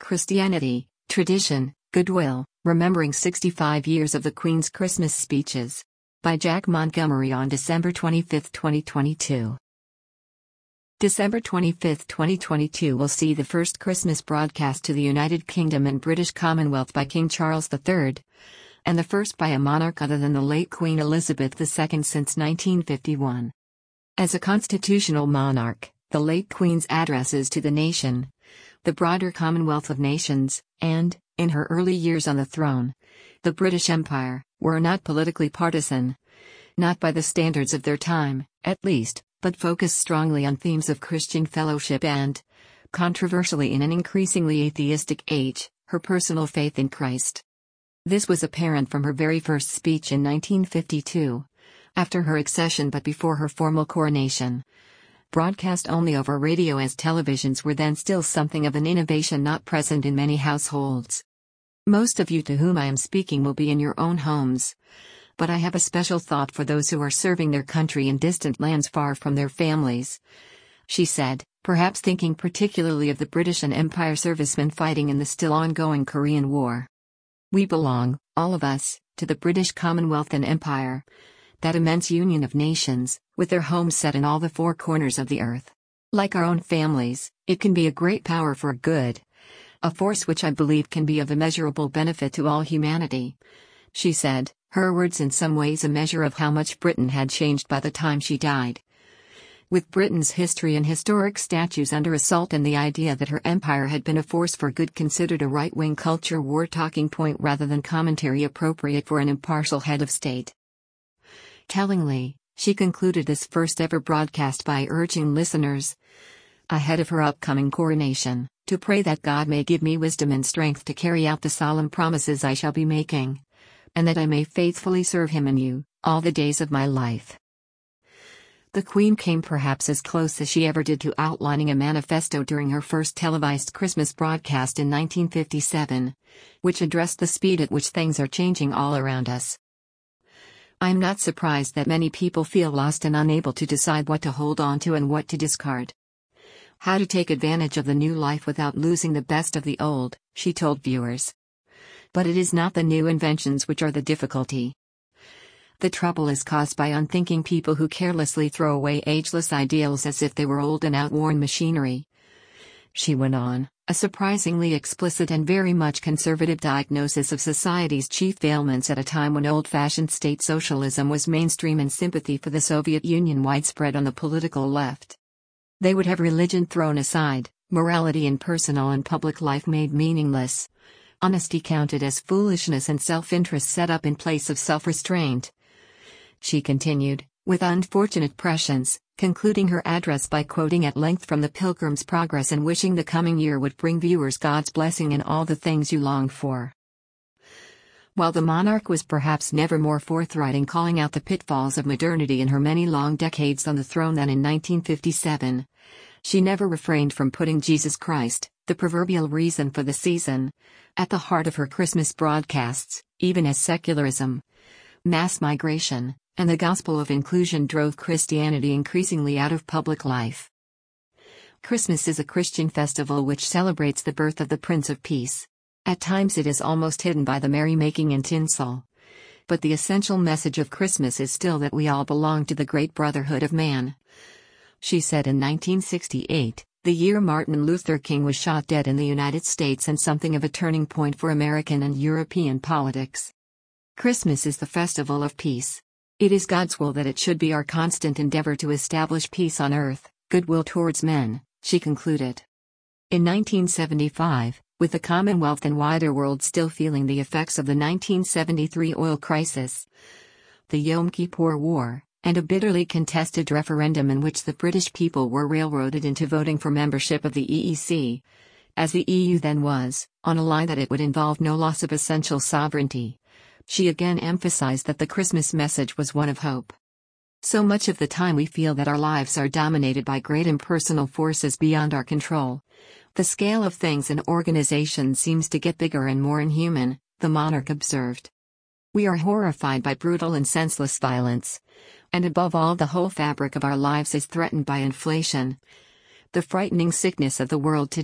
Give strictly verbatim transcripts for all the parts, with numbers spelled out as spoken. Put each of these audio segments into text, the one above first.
Christianity, Tradition, Goodwill, Remembering sixty-five Years of the Queen's Christmas Speeches. By Jack Montgomery on December twenty-fifth, twenty twenty-two. December twenty-fifth, twenty twenty-two will see the first Christmas broadcast to the United Kingdom and British Commonwealth by King Charles the Third, and the first by a monarch other than the late Queen Elizabeth the Second since nineteen fifty-one. As a constitutional monarch, the late Queen's addresses to the nation, the broader Commonwealth of Nations, and, in her early years on the throne, the British Empire, were not politically partisan. Not by the standards of their time, at least, but focused strongly on themes of Christian fellowship and, controversially in an increasingly atheistic age, her personal faith in Christ. This was apparent from her very first speech in nineteen fifty-two, after her accession but before her formal coronation. Broadcast only over radio, as televisions were then still something of an innovation not present in many households. Most of you to whom I am speaking will be in your own homes, but I have a special thought for those who are serving their country in distant lands far from their families, she said, perhaps thinking particularly of the British and Empire servicemen fighting in the still ongoing Korean War. We belong, all of us, to the British Commonwealth and Empire, that immense union of nations, with their homes set in all the four corners of the earth. Like our own families, it can be a great power for good, a force which I believe can be of immeasurable benefit to all humanity, she said, her words in some ways a measure of how much Britain had changed by the time she died. With Britain's history and historic statues under assault and the idea that her empire had been a force for good considered a right-wing culture war talking point rather than commentary appropriate for an impartial head of state. Tellingly, she concluded this first ever broadcast by urging listeners, ahead of her upcoming coronation, to pray that God may give me wisdom and strength to carry out the solemn promises I shall be making, and that I may faithfully serve Him and you, all the days of my life. The Queen came perhaps as close as she ever did to outlining a manifesto during her first televised Christmas broadcast in nineteen fifty-seven, which addressed the speed at which things are changing all around us. I am not surprised that many people feel lost and unable to decide what to hold on to and what to discard. How to take advantage of the new life without losing the best of the old, she told viewers. But it is not the new inventions which are the difficulty. The trouble is caused by unthinking people who carelessly throw away ageless ideals as if they were old and outworn machinery. She went on, a surprisingly explicit and very much conservative diagnosis of society's chief ailments at a time when old-fashioned state socialism was mainstream and sympathy for the Soviet Union widespread on the political left. They would have religion thrown aside, morality in personal and public life made meaningless, honesty counted as foolishness and self-interest set up in place of self-restraint. She continued, with unfortunate prescience, concluding her address by quoting at length from the Pilgrim's Progress and wishing the coming year would bring viewers God's blessing in all the things you long for. While the monarch was perhaps never more forthright in calling out the pitfalls of modernity in her many long decades on the throne than in nineteen fifty-seven, she never refrained from putting Jesus Christ, the proverbial reason for the season, at the heart of her Christmas broadcasts, even as secularism, mass migration, and the gospel of inclusion drove Christianity increasingly out of public life. Christmas is a Christian festival which celebrates the birth of the Prince of Peace. At times it is almost hidden by the merrymaking and tinsel. But the essential message of Christmas is still that we all belong to the great brotherhood of man. She said in nineteen sixty-eight, the year Martin Luther King was shot dead in the United States and something of a turning point for American and European politics. Christmas is the festival of peace. It is God's will that it should be our constant endeavor to establish peace on earth, goodwill towards men, she concluded. In nineteen seventy-five, with the Commonwealth and wider world still feeling the effects of the nineteen seventy-three oil crisis, the Yom Kippur War, and a bitterly contested referendum in which the British people were railroaded into voting for membership of the E E C, as the E U then was, on a line that it would involve no loss of essential sovereignty, she again emphasized that the Christmas message was one of hope. So much of the time we feel that our lives are dominated by great impersonal forces beyond our control. The scale of things in organizations seems to get bigger and more inhuman, the monarch observed. We are horrified by brutal and senseless violence. And above all, the whole fabric of our lives is threatened by inflation. The frightening sickness of the world today,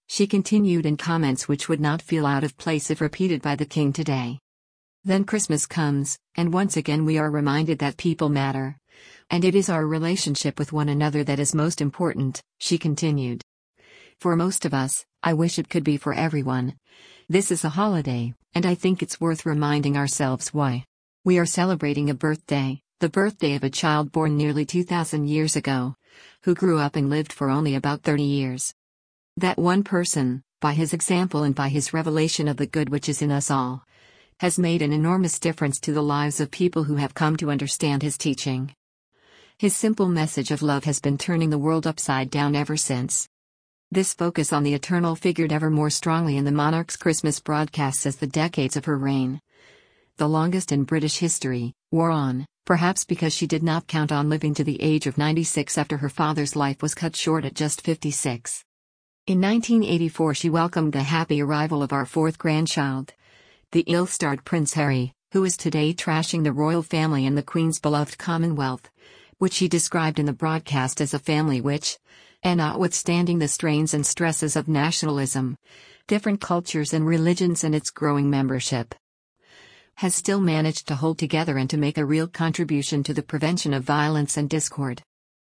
She continued in comments which would not feel out of place if repeated by the king today. Then Christmas comes, and once again we are reminded that people matter. And it is our relationship with one another that is most important, she continued. For most of us, I wish it could be for everyone. This is a holiday, and I think it's worth reminding ourselves why. We are celebrating a birthday, the birthday of a child born nearly two thousand years ago, who grew up and lived for only about thirty years. That one person, by his example and by his revelation of the good which is in us all, has made an enormous difference to the lives of people who have come to understand his teaching. His simple message of love has been turning the world upside down ever since. This focus on the eternal figured ever more strongly in the monarch's Christmas broadcasts as the decades of her reign, the longest in British history, wore on, perhaps because she did not count on living to the age of ninety-six after her father's life was cut short at just fifty-six. In nineteen eighty-four she welcomed the happy arrival of our fourth grandchild, the ill-starred Prince Harry, who is today trashing the royal family and the Queen's beloved Commonwealth, which she described in the broadcast as a family which, and notwithstanding the strains and stresses of nationalism, different cultures and religions and its growing membership, has still managed to hold together and to make a real contribution to the prevention of violence and discord.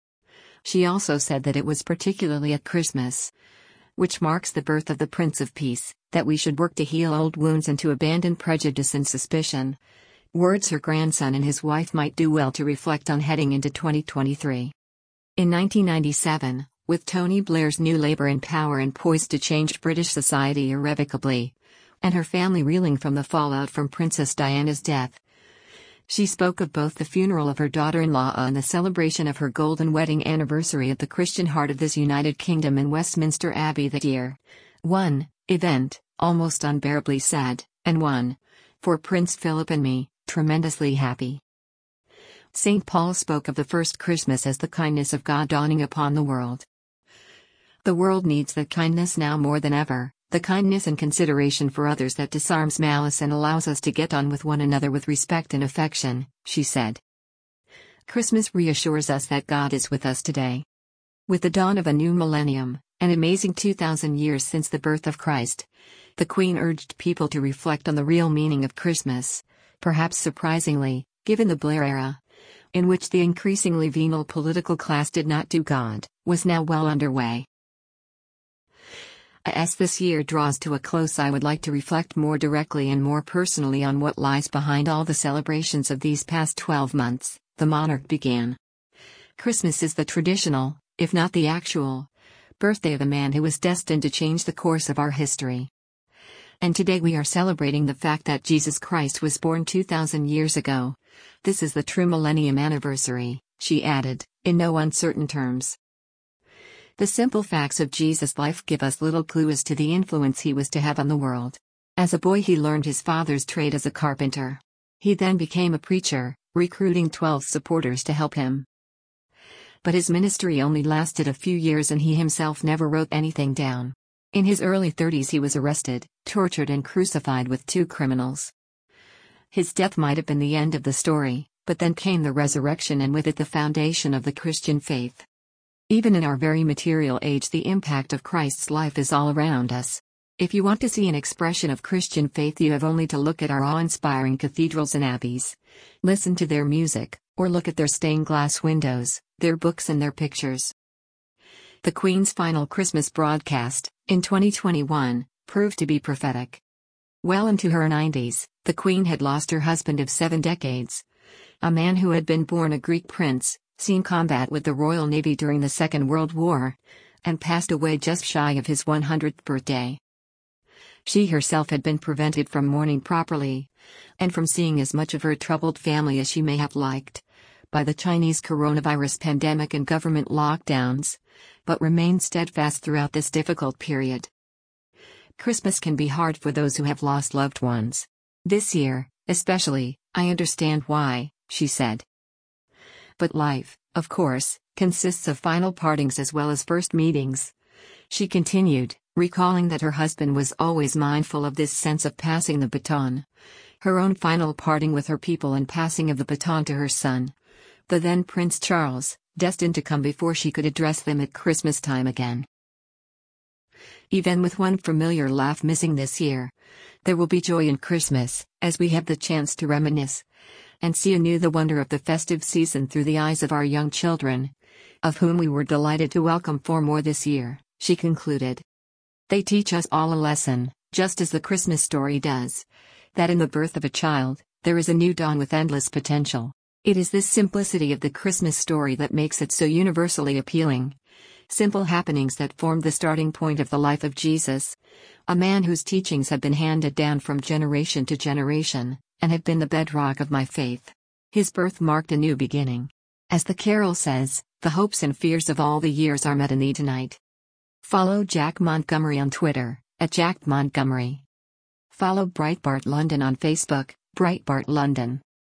She also said that it was particularly at Christmas, which marks the birth of the Prince of Peace, that we should work to heal old wounds and to abandon prejudice and suspicion, words her grandson and his wife might do well to reflect on heading into twenty twenty-three. In nineteen ninety-seven, with Tony Blair's new Labour in power and poised to change British society irrevocably, and her family reeling from the fallout from Princess Diana's death, she spoke of both the funeral of her daughter-in-law and the celebration of her golden wedding anniversary at the Christian heart of this United Kingdom in Westminster Abbey that year. One event, almost unbearably sad, and one, for Prince Philip and me, tremendously happy. Saint Paul spoke of the first Christmas as the kindness of God dawning upon the world. The world needs that kindness now more than ever, the kindness and consideration for others that disarms malice and allows us to get on with one another with respect and affection, she said. Christmas reassures us that God is with us today. With the dawn of a new millennium, an amazing two thousand years since the birth of Christ, the Queen urged people to reflect on the real meaning of Christmas, perhaps surprisingly, given the Blair era, in which the increasingly venal political class did not do God, was now well underway. As this year draws to a close, I would like to reflect more directly and more personally on what lies behind all the celebrations of these past twelve months, the monarch began. Christmas is the traditional, if not the actual, birthday of a man who was destined to change the course of our history. And today we are celebrating the fact that Jesus Christ was born two thousand years ago. This is the true millennium anniversary, she added, in no uncertain terms. The simple facts of Jesus' life give us little clue as to the influence he was to have on the world. As a boy he learned his father's trade as a carpenter. He then became a preacher, recruiting twelve supporters to help him. But his ministry only lasted a few years and he himself never wrote anything down. In his early thirties he was arrested, tortured and crucified with two criminals. His death might have been the end of the story, but then came the resurrection and with it the foundation of the Christian faith. Even in our very material age the impact of Christ's life is all around us. If you want to see an expression of Christian faith you have only to look at our awe-inspiring cathedrals and abbeys, listen to their music, or look at their stained glass windows, their books and their pictures. The Queen's final Christmas broadcast, in twenty twenty-one, proved to be prophetic. Well into her nineties, the Queen had lost her husband of seven decades, a man who had been born a Greek prince, seen combat with the Royal Navy during the Second World War, and passed away just shy of his one hundredth birthday. She herself had been prevented from mourning properly, and from seeing as much of her troubled family as she may have liked, by the Chinese coronavirus pandemic and government lockdowns, but remained steadfast throughout this difficult period. Christmas can be hard for those who have lost loved ones. This year, especially, I understand why, she said. But life, of course, consists of final partings as well as first meetings. She continued, recalling that her husband was always mindful of this sense of passing the baton. Her own final parting with her people and passing of the baton to her son, the then Prince Charles, destined to come before she could address them at Christmas time again. even with one familiar laugh missing this year. There will be joy in Christmas, as we have the chance to reminisce and see anew the wonder of the festive season through the eyes of our young children, of whom we were delighted to welcome four more this year, she concluded. They teach us all a lesson, just as the Christmas story does, that in the birth of a child, there is a new dawn with endless potential. It is this simplicity of the Christmas story that makes it so universally appealing. Simple happenings that formed the starting point of the life of Jesus, a man whose teachings have been handed down from generation to generation, and have been the bedrock of my faith. His birth marked a new beginning. As the carol says, the hopes and fears of all the years are met in thee tonight. Follow Jack Montgomery on Twitter, at Jack Montgomery. Follow Breitbart London on Facebook, Breitbart London.